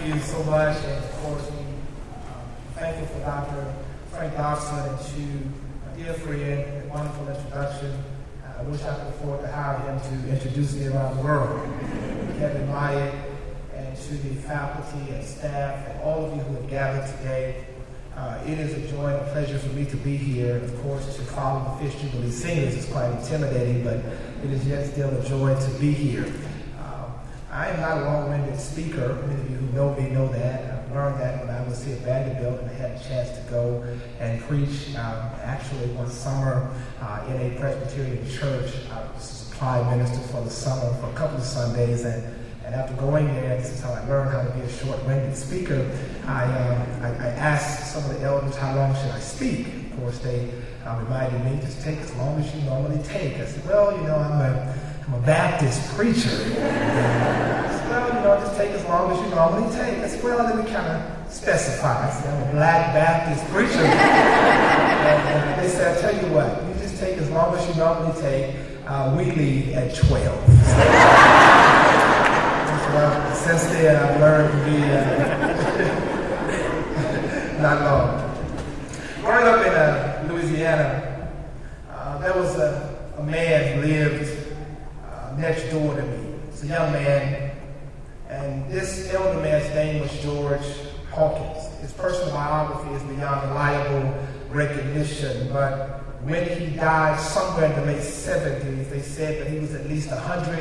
you so much, and of course, we thank you for Dr. Frank Dodson and to my dear friend, a wonderful introduction. I wish I could afford to hire him to introduce me around the world. Kevin Myatt, and to the faculty and staff and all of you who have gathered today. It is a joy and a pleasure for me to be here. Of course, to follow the Fish Jubilee Singers is quite intimidating, but it is yet still a joy to be here. I am not a long-winded speaker. Many of you who know me know that. I learned that when I was here at Vanderbilt and I had a chance to go and preach actually one summer in a Presbyterian church. I was a supply minister for the summer for a couple of Sundays, and after going there, this is how I learned how to be a short-winded speaker. I asked some of the elders, how long should I speak? Of course, they reminded me, just take as long as you normally take. I said, well, you know, I'm a Baptist preacher. I said, well, you know, just take as long as you normally take. I said, well, let me kind of specify. I said, I'm a Black Baptist preacher. And they said, I'll tell you what, you just take as long as you normally take. We leave at 12. Well, since then, I've learned to be not long. Growing up in Louisiana, there was a man who lived next door to me. It's a young man, and this elder man's name was George Hawkins. His personal biography is beyond reliable recognition, but when he died somewhere in the late 70s, they said that he was at least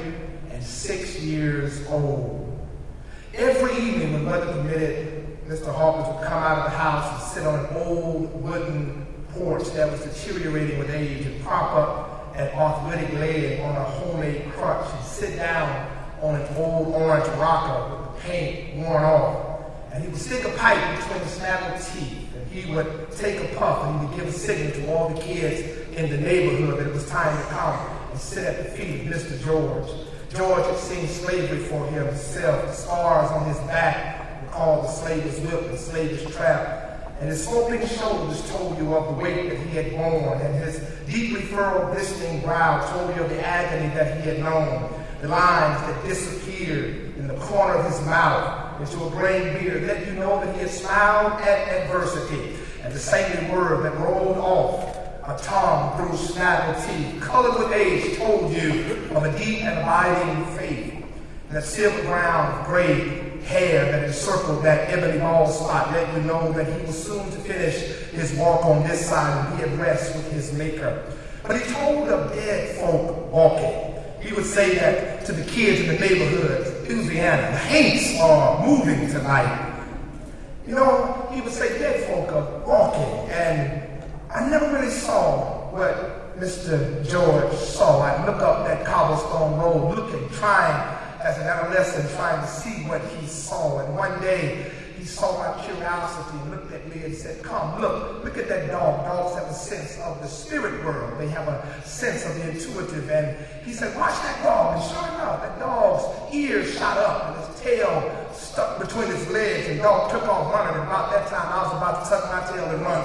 106 years old. Every evening when weather permitted, Mr. Hawkins would come out of the house and sit on an old wooden porch that was deteriorating with age and prop up an arthritic leg on a homemade crutch and sit down on an old orange rocker with the paint worn off. And he would stick a pipe between the snaggled teeth, and he would take a puff and he would give a signal to all the kids in the neighborhood that it was time to come and sit at the feet of Mr. George. George had seen slavery for himself. The scars on his back were called the slaver's whip and slaver's trap. And his sloping shoulders told you of the weight that he had borne, and his deeply furrowed, glistening brow told you of the agony that he had known. The lines that disappeared in the corner of his mouth into a gray beard let you know that he had smiled at adversity, and the saintly word that rolled off a tongue through snaggled teeth, colored with age, told you of a deep and abiding faith. And that silver ground of gray hair that encircled that ebony bald spot let you know that he was soon to finish his walk on this side and be at rest with his maker. But he told of dead folk walking. He would say that to the kids in the neighborhood, Louisiana, the Haints are moving tonight. You know, he would say dead folk are walking, and I never really saw what Mr. George saw. I'd look up that cobblestone road, looking, trying as an adolescent, trying to see what he saw. And one day, he saw my curiosity and looked at me and said, come, look at that dog. Dogs have a sense of the spirit world. They have a sense of the intuitive. And he said, watch that dog. And sure enough, that dog's ears shot up and his tail stuck between his legs. And the dog took off running. And about that time, I was about to tuck my tail and run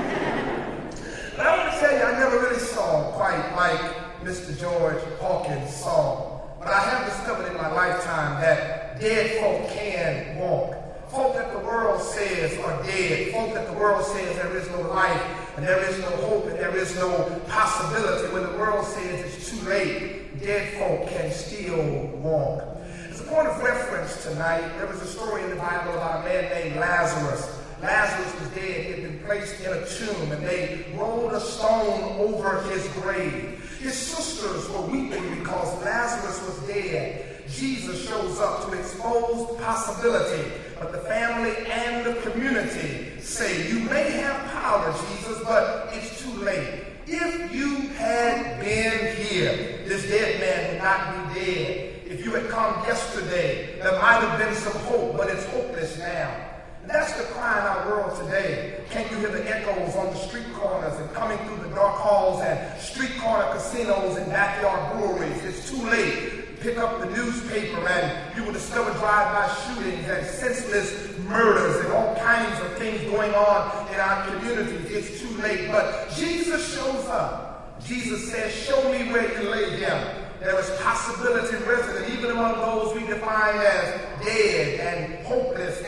too. But I want to tell you, I never really saw quite like Mr. George Hawkins saw. But I have discovered in my lifetime that dead folk can walk. Folk that the world says are dead. Folk that the world says there is no life, and there is no hope, and there is no possibility. When the world says it's too late, dead folk can still walk. As a point of reference tonight, there was a story in the Bible about a man named Lazarus. Lazarus was dead. He had been placed in a tomb, and they rolled a stone over his grave. His sisters were weeping because Lazarus was dead. Jesus shows up to expose possibility, but the family and the community say, you may have power, Jesus, but it's too late. If you had been here, this dead man would not be dead. If you had come yesterday, there might have been some hope, but it's hopeless now. And that's the cry in our world today. Can't you hear the echoes on the street corners and coming through the dark halls and street corner casinos and backyard breweries? It's too late. Pick up the newspaper and you will discover drive-by shootings and senseless murders and all kinds of things going on in our communities. It's too late. But Jesus shows up. Jesus says, show me where you lay him. There is possibility resident even among those we define as dead and hopeless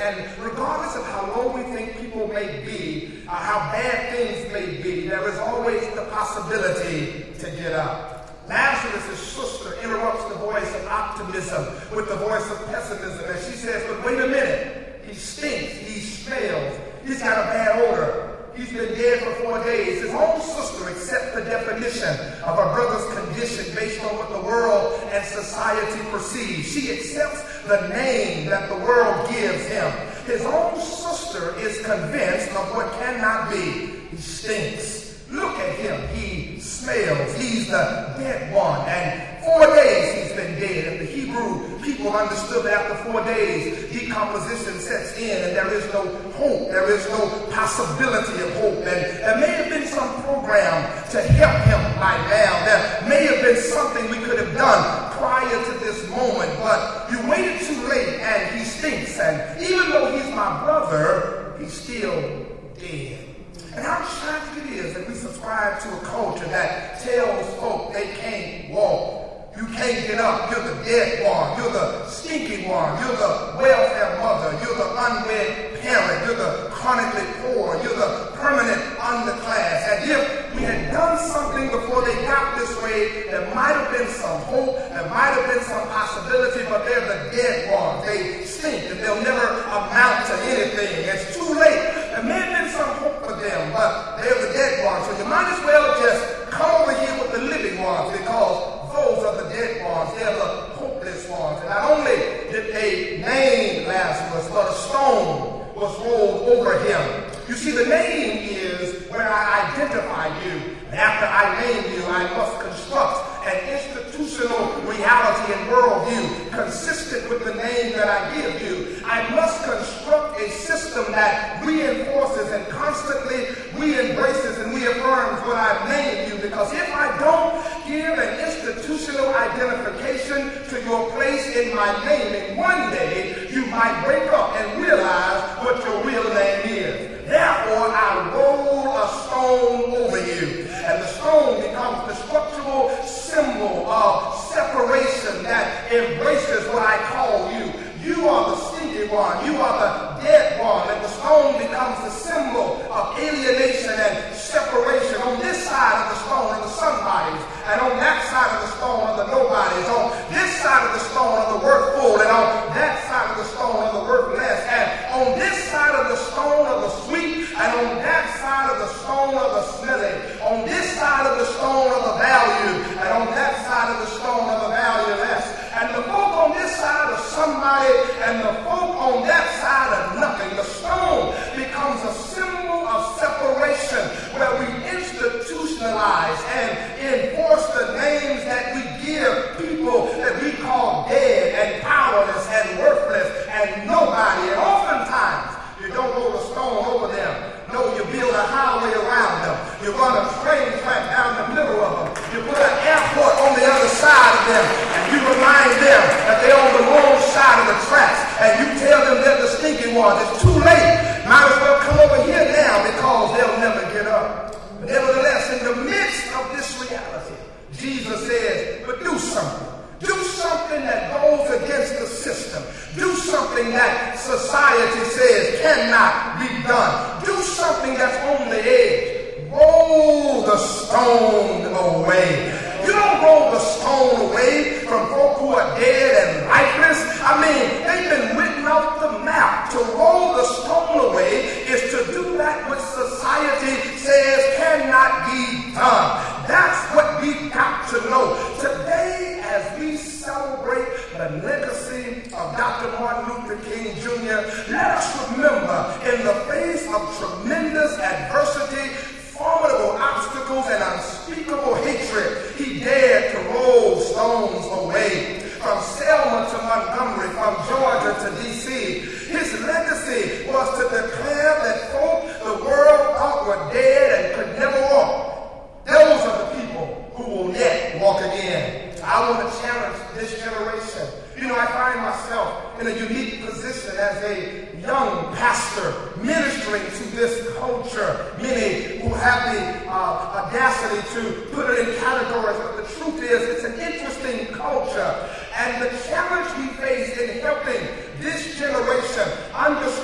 And regardless of how low we think people may be, how bad things may be, there is always the possibility to get up. Lazarus' sister interrupts the voice of optimism with the voice of pessimism. And she says, but wait a minute. He stinks. He smells. He's got a bad odor. He's been dead for 4 days. His own sister accepts the definition of her brother's condition based on what the world and society perceives. She accepts the name that the world gives him. His own sister is convinced of what cannot be. He stinks. Look at him. He smells. He's the dead one. And 4 days he's been dead. And the Hebrew people understood that after 4 days, decomposition sets in and there is no hope. There is no possibility of hope. And there may have been some program to help him by now. There may have been something we could have done prior to this moment. But you waited too late and he stinks. And even though he's my brother, he's still dead. And how tragic it is that we subscribe to a culture that tells folk they can't walk. You can't get up. You're the dead one. You're the stinky one. You're the welfare mother. You're the unwed parent. You're the chronically poor. You're the permanent underclass. As if we had done something before they got this way, there might have been some hope. There might have been some possibility, but they're the dead ones. They stink and they'll never amount to anything. It's too late. There may have been some hope for them, but they're the dead ones. So you might as well just come over here with the living ones, because those are the dead ones. They're the hopeless ones. And not only did they name Lazarus, but a stone was rolled over him. You see, the name is where I identify you. And after I name you, I must construct an institutional reality and worldview consistent with the name that I give you. I must construct a system that reinforces and constantly re-embraces and reaffirms what I've named you. Because if I don't give an institutional identification to your place in my naming, one day you might wake up and realize what your real name is. Therefore, I roll a stone over you. And the stone becomes the structural symbol of separation that embraces what I call you. You are the stinky one. You are the dead one. And the stone becomes the symbol of alienation and separation. On this side of the stone are the somebodies. And on that side of the stone are the nobodies. On this side of the stone are the worthful. And on that side of the stone are the worthless. And on this side of the stone are the sweet. And on that side of the stone are the smelly. On this side of the stone are the value. And on that side of the stone are the valueless. And the folk on this side are somebody, and the folk on that side are nothing. The stone becomes a symbol of separation where we institutionalize and enforce the names that we give people that we call dead and powerless and worthless and nobody. And oftentimes, you don't roll a stone over them. No, you build a highway around them. You run a train track down the middle of them. You put an airport on the other side of them. And you remind them that they're on the wrong side of the tracks. And you tell them they're the stinky ones. It's too late. Might as well come over here now, because they'll never get up. But nevertheless, in the midst of this reality, Jesus says, but do something. Do something that goes against the system. Do something that society says cannot be done. Do something that's on the edge. Roll the stone away. You don't roll the stone away from folk who are dead and lifeless. I mean, they've been written off the map. To roll the stone away is to do that which society says cannot be done. That's what we've got to know. Today, as we celebrate the legacy of Dr. Martin Luther King Jr., let us remember, in the face of tremendous adversity, formidable obstacles, and unspeakable hatred, he dared to roll stones away. From Selma to Montgomery, from Georgia to D.C., his legacy was to declare that folk the world thought were dead and could never walk. Those are the people who will yet walk again. I want to challenge this generation. You know, I find myself in a unique position as a young pastor ministering to this culture. Many who have the audacity to put it in categories, but the truth is it's an interesting culture. And the challenge we face in helping this generation understand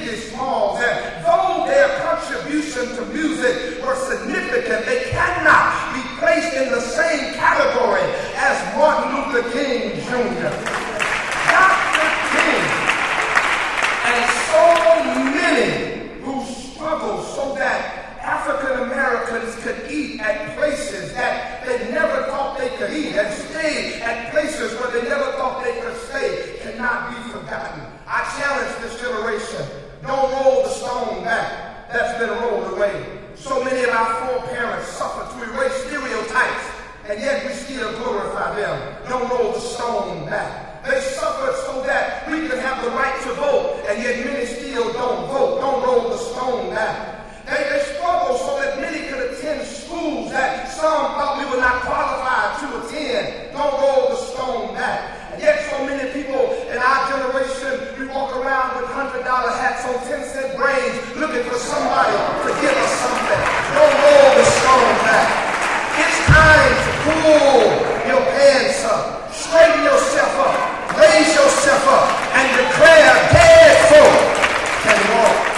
Ziggy Smalls, and though their contribution to music were significant, they cannot be placed in the same category as Martin Luther King Jr., Dr. King, and so many who struggled so that African Americans could eat at places that they never thought they could eat and stay at places where they never thought they could stay cannot be forgotten. I challenge this generation, don't roll the stone back that's been rolled away. So many of our foreparents suffered to erase stereotypes, and yet we still glorify them. Don't roll the stone back. They suffered so that we could have the right to vote, and yet many still don't vote. Don't roll the stone back. They struggled so that many could attend schools that some thought we were not qualified to attend. Don't roll the stone back. And yet so many people in our generation, we walk around with $100 hats on 10-cent brains looking for somebody to give us something. Don't roll the stone back. It's time to pull your pants up, straighten yourself up, raise yourself up, and declare dead folk can walk.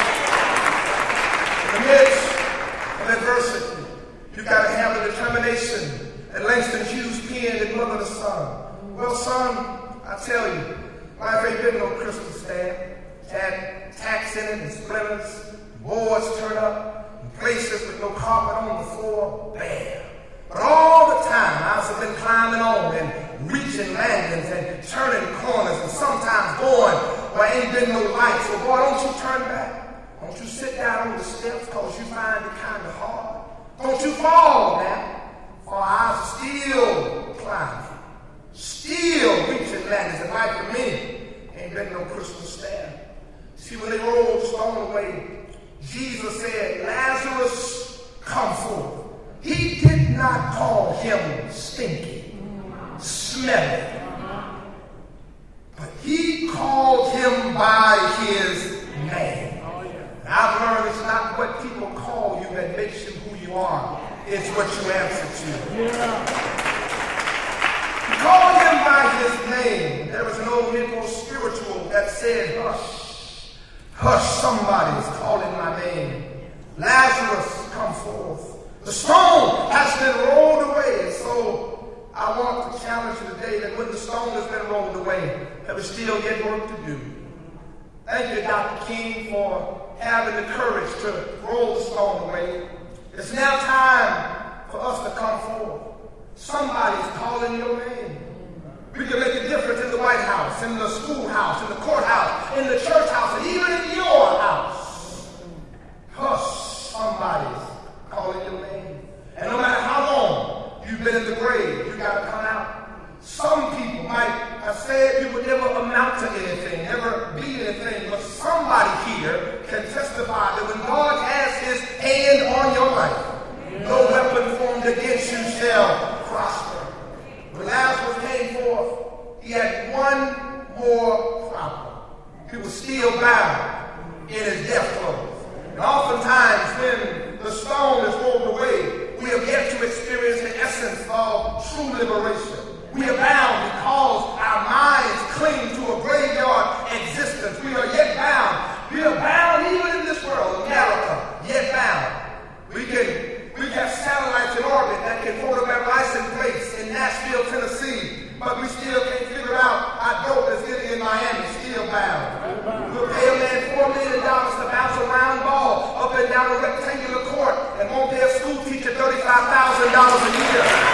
Of adversity, you got to have the determination that Langston Hughes penned in Mother the Sun. Well, son, I tell you, life ain't been no crystal stamp. It's had tacks in it and splinters, boards turn up, and places with no carpet on the floor, bare. But all the time, I've been climbing on and reaching landings and turning corners and sometimes going where ain't been no light. So boy, don't you turn back. Don't you sit down on the steps because you find it kind of hard. Don't you fall now, for I'm still climbing, still reaching landings. And life for me ain't been no crystal stair. See, when they rolled the stone away, Jesus said, Lazarus, come forth. He did not call him stinky, smelly, but he called him by his name. I've learned it's not what people call you that makes you who you are. It's what you answer to. Yeah. He called him by his name. There was an old Negro spiritual that said, hush, hush, somebody's calling my name. Lazarus, come forth. The stone has been rolled away. And so I want to challenge you today that when the stone has been rolled away, there is still yet work to do. Thank you, Dr. King, for having the courage to roll the stone away. It's now time for us to come forward. Somebody's calling your name. We can make a difference in the White House, in the schoolhouse, in the courthouse, in the church house, and even in your house. Hush, somebody's calling your name. And no matter how long you've been in the grave, you got to come out. Some people might have said you would never amount to anything, never be anything, but somebody here can testify that when God has his hand on your life, no weapon formed against you shall prosper. When Lazarus came forth, he had one more problem. He was still bound in his death clothes. And oftentimes when the stone is rolled away, we have yet to experience the essence of true liberation. We are bound because our minds cling to a graveyard existence. We are yet bound. We are bound even in this world, America, yet bound. We have satellites in orbit that can photograph license plates in Nashville, Tennessee, but we still can't figure out how dope is getting in Miami, still bound. We'll pay a man $4 million to bounce a round ball up and down a rectangular court and won't pay a school teacher $35,000 a year.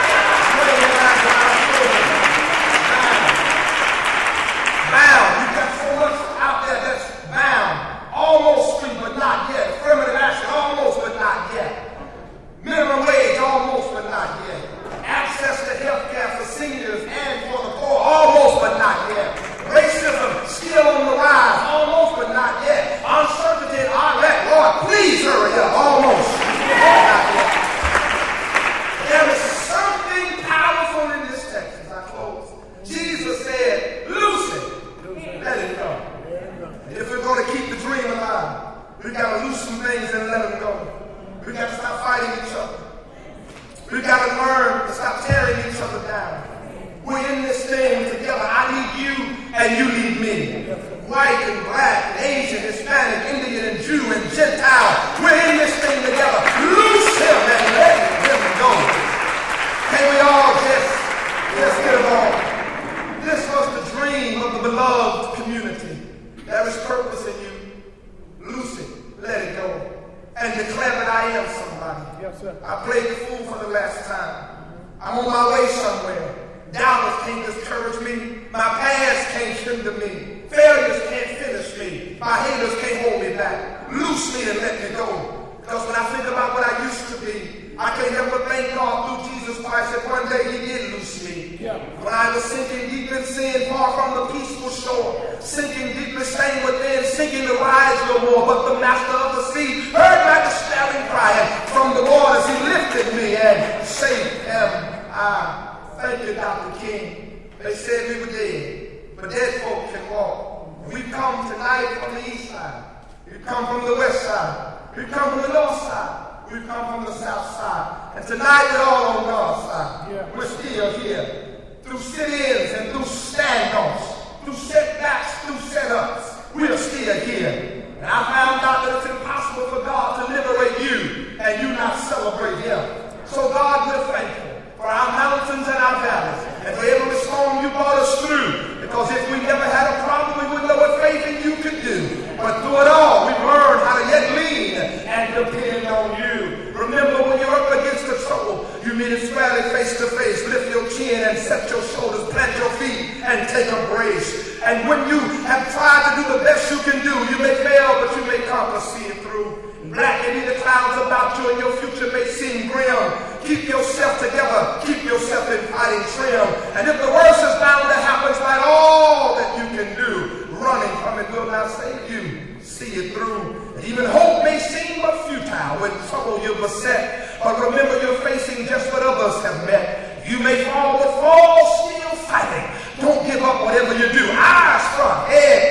Bound. You've got so much out there that's bound. Almost free, but not yet. Affirmative action, almost, but not yet. Minimum wage, almost, but not yet. Access to health care for seniors and for the poor, almost, but not yet. Racism, still on the rise, almost, but not yet. Uncertainty in Iraq, Lord, please hurry up, almost, but not yet. There is something powerful in this text as I close. Jesus said, loose it. Let it go. And if we're going to keep the dream alive, we've got to lose some things and let them go. We've got to stop fighting each other. We've got to learn to stop tearing each other down. We're in this thing together. I need you and you need me. white and black, and Asian, Hispanic, Indian, and Jew, and Gentile. We're in this thing together. Loose him and let him go. Can we all just get along? This was the dream of the beloved community. There is purpose in you. Loose it, let it go, and declare that I am somebody. Yes, sir. I played the fool for the last time. I'm on my way somewhere. Doubters can't discourage me. My past can't hinder me. Failures can't finish me. My haters can't hold me back. Loose me and let me go. Because when I think about what I used to be, I can't help but thank God through Jesus Christ that one day he did loose me. Yeah. When I was sinking deep in sin, far from the peaceful shore, sinking deeply, staying within, sinking to rise no more. But the master of the sea heard my despairing cry, and from the waters he lifted me and saved him. Thank you, Dr. King. They said we were dead, but dead folk can walk. We've come tonight from the east side. We've come from the west side. We've come from the north side. We've come from the south side. And tonight we're all on God's side. Yeah. We're still here. Through sit-ins and through standoffs, through setbacks, through setups, we're still here. And I found out that it's impossible for God to liberate you and you not celebrate him. So God, we're thankful for our mountains and our valleys, and for every storm you brought us through. Because if we never had a problem, we wouldn't know what faith in you could do. But through it all, we've learned how to yet lean and depend on you. Remember, when you're up against the trouble, you meet it squarely face to face. Lift your chin and set your shoulders, plant your feet, and take a brace. And when you have tried to do the best you can do, you may fail, but you may conquer, see it through. Black may be the clouds about you, and your future may seem grim. Keep yourself together. Keep yourself in fighting trim. And if the worst is bound to happen, fight all that you can do. Running from it will not save you. See it through. And even hope may seem but futile when trouble you're beset. But remember, you're facing just what others have met. You may fall, but fall still fighting. Don't give up whatever you do. Eyes front, head